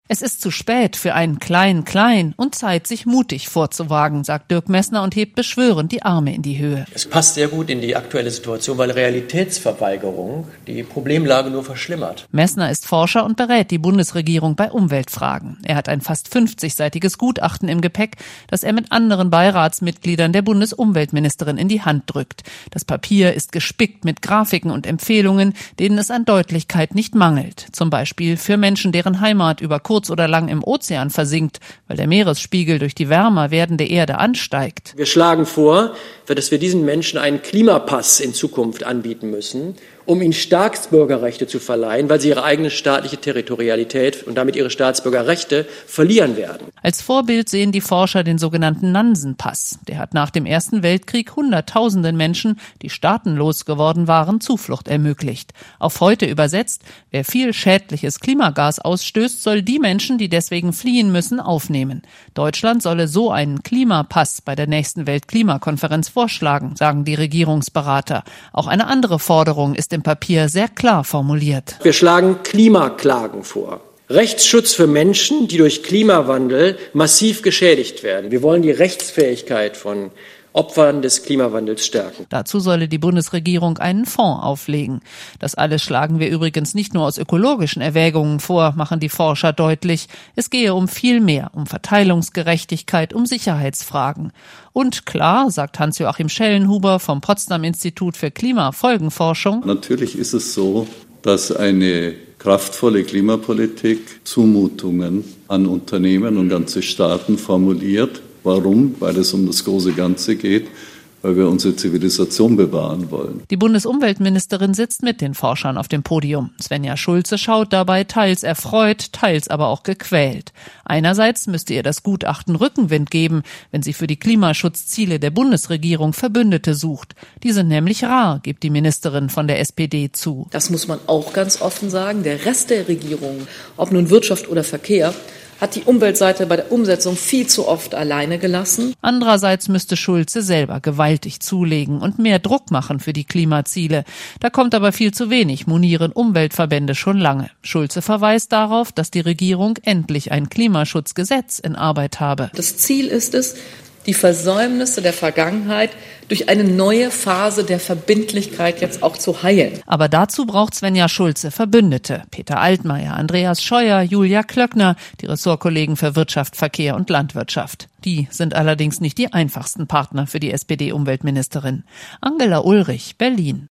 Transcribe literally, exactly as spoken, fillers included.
Es ist zu spät für ein Klein-Klein und Zeit, sich mutig vorzuwagen, sagt Dirk Messner und hebt beschwörend die Arme in die Höhe. Es passt sehr gut in die aktuelle Situation, weil Realitätsverweigerung die Problemlage nur verschlimmert. Messner ist Forscher und berät die Bundesregierung bei Umweltfragen. Er hat ein fast fünfzigseitiges Gutachten im Gepäck, das er mit anderen Beiratsmitgliedern der Bundesumweltministerin in die Hand drückt. Das Papier ist gespickt mit Grafiken und Empfehlungen, denen es an Deutlichkeit nicht mangelt. Zum Beispiel für Menschen, deren Heimat über kurz oder lang im Ozean versinkt, weil der Meeresspiegel durch die wärmer werdende Erde ansteigt. Wir schlagen vor, dass wir diesen Menschen einen Klimapass in Zukunft anbieten müssen, um ihnen Staatsbürgerrechte zu verleihen, weil sie ihre eigene staatliche Territorialität und damit ihre Staatsbürgerrechte verlieren werden. Als Vorbild sehen die Forscher den sogenannten Nansen-Pass. Der hat nach dem Ersten Weltkrieg Hunderttausenden Menschen, die staatenlos geworden waren, Zuflucht ermöglicht. Auf heute übersetzt: Wer viel schädliches Klimagas ausstößt, soll die Menschen, die deswegen fliehen müssen, aufnehmen. Deutschland solle so einen Klimapass bei der nächsten Weltklimakonferenz vorschlagen, sagen die Regierungsberater. Auch eine andere Forderung ist im Papier sehr klar formuliert. Wir schlagen Klimaklagen vor. Rechtsschutz für Menschen, die durch Klimawandel massiv geschädigt werden. Wir wollen die Rechtsfähigkeit von Opfern des Klimawandels stärken. Dazu solle die Bundesregierung einen Fonds auflegen. Das alles schlagen wir übrigens nicht nur aus ökologischen Erwägungen vor, machen die Forscher deutlich. Es gehe um viel mehr, um Verteilungsgerechtigkeit, um Sicherheitsfragen. Und klar, sagt Hans-Joachim Schellenhuber vom Potsdam-Institut für Klimafolgenforschung: Natürlich ist es so, dass eine kraftvolle Klimapolitik Zumutungen an Unternehmen und ganze Staaten formuliert. Warum? Weil es um das große Ganze geht, weil wir unsere Zivilisation bewahren wollen. Die Bundesumweltministerin sitzt mit den Forschern auf dem Podium. Svenja Schulze schaut dabei teils erfreut, teils aber auch gequält. Einerseits müsste ihr das Gutachten Rückenwind geben, wenn sie für die Klimaschutzziele der Bundesregierung Verbündete sucht. Die sind nämlich rar, gibt die Ministerin von der S P D zu. Das muss man auch ganz offen sagen. Der Rest der Regierung, ob nun Wirtschaft oder Verkehr, hat die Umweltseite bei der Umsetzung viel zu oft alleine gelassen. Andererseits müsste Schulze selber gewaltig zulegen und mehr Druck machen für die Klimaziele. Da kommt aber viel zu wenig, monieren Umweltverbände schon lange. Schulze verweist darauf, dass die Regierung endlich ein Klimaschutzgesetz in Arbeit habe. Das Ziel ist es, die Versäumnisse der Vergangenheit durch eine neue Phase der Verbindlichkeit jetzt auch zu heilen. Aber dazu braucht Svenja Schulze Verbündete. Peter Altmaier, Andreas Scheuer, Julia Klöckner, die Ressortkollegen für Wirtschaft, Verkehr und Landwirtschaft. Die sind allerdings nicht die einfachsten Partner für die S P D-Umweltministerin. Angela Ulrich, Berlin.